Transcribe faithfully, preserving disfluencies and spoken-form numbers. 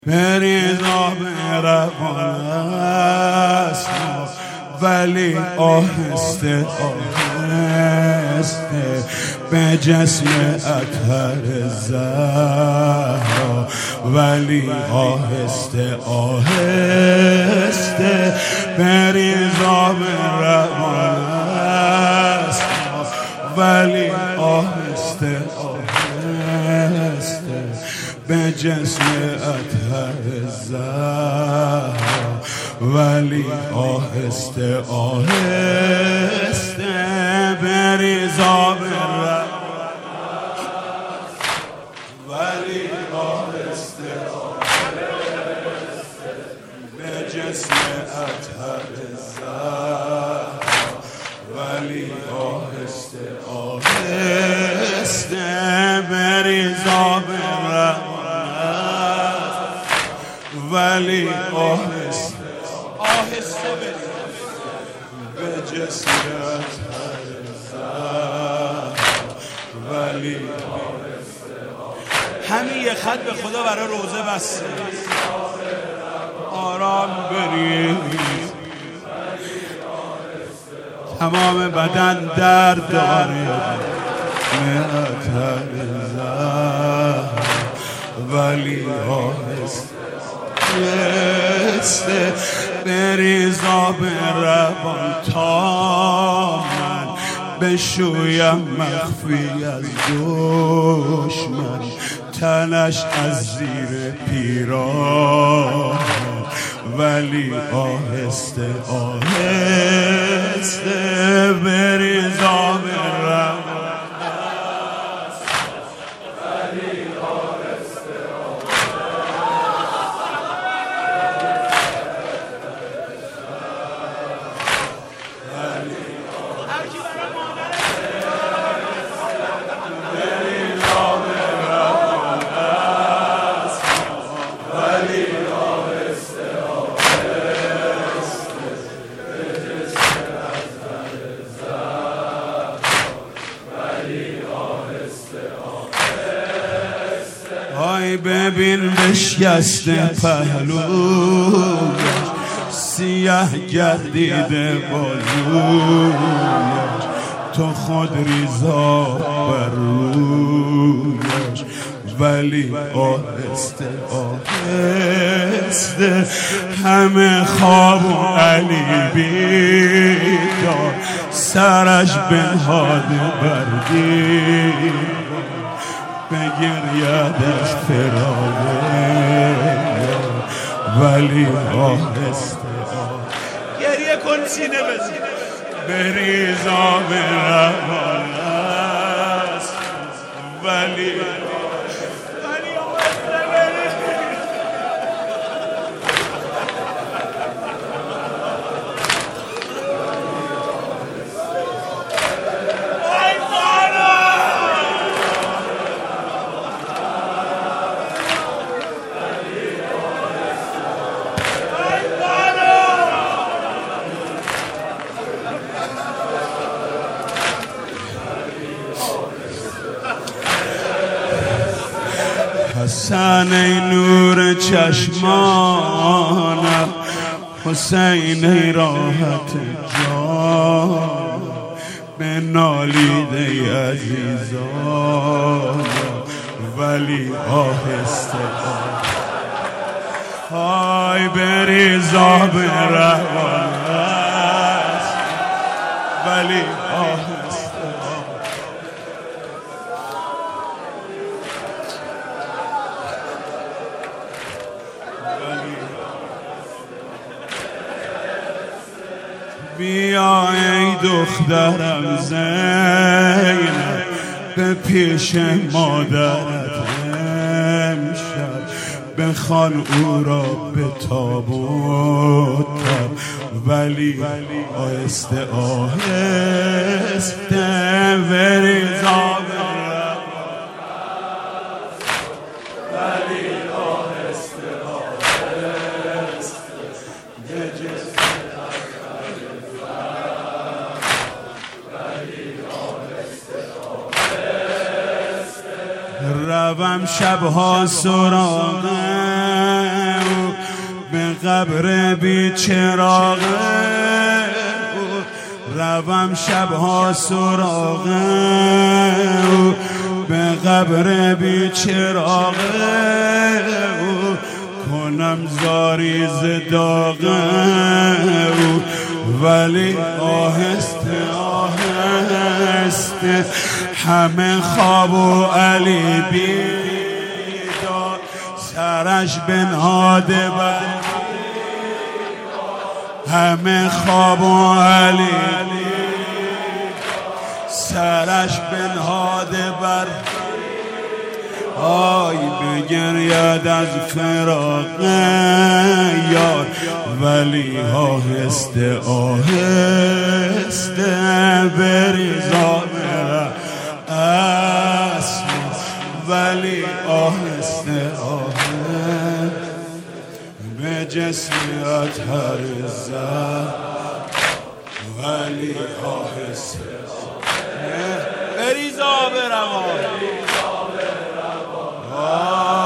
بریزا به روان است ولی آهسته آهسته به جسم اطهر زهرا ولی آهسته آهسته بریزا به روان است ولی آهسته آهسته به جسم اطهر زهرا ولی آهسته آهسته بریزا به روان ولی آهسته آهسته به جسم اطهر زهرا ولی آهسته آهسته بریزا به روان ولی آهسته آهسته به جسم اطهر زهرا ولی همین یه خط به خدا برای روزه بسته آرام بریز تمام بدن درد داره اطهر زهرا ولی آهسته آهسته بریزا به روان تا من بشویم مخفی از دشمن تنش از زیر پیراهن ولی آهسته آهسته بریزا به روان ای ببین بشکست پهلویش سیاه گردیده بازویش تو خود ریزا بر رویش ولی آهسته آهسته همه خواب و علی بیدار سرش بنهاده بردی بگریدش فراغه ولی آهسته گریه کن سینه بزن بریزا به روان است ولی حسن ای نور چشمانم حسین ای راحت جان به نالیده عزیزان ولی آهسته های بریزا به روان است ولی آهسته بیا ای دخترم زینب به پیش مادرت امشب بخوان او را به تابوت ولی آهسته آهسته بریزا ولی آهسته آهسته به جسم روم شبها سراغ قبر بی چراغه روم شبها سراغه به قبر بی چراغه کنم زاری ز داغه ولی آهسته آهسته همه خواب و علی بیدار سرش بنهاده بر همه خواب و علی سرش بنهاده بر آی بگرید از فراق یار ولی آهسته آهسته بریزا اسم ولی آهسته آهسته به جسمیت هرزد ولی آهسته بریزا بروان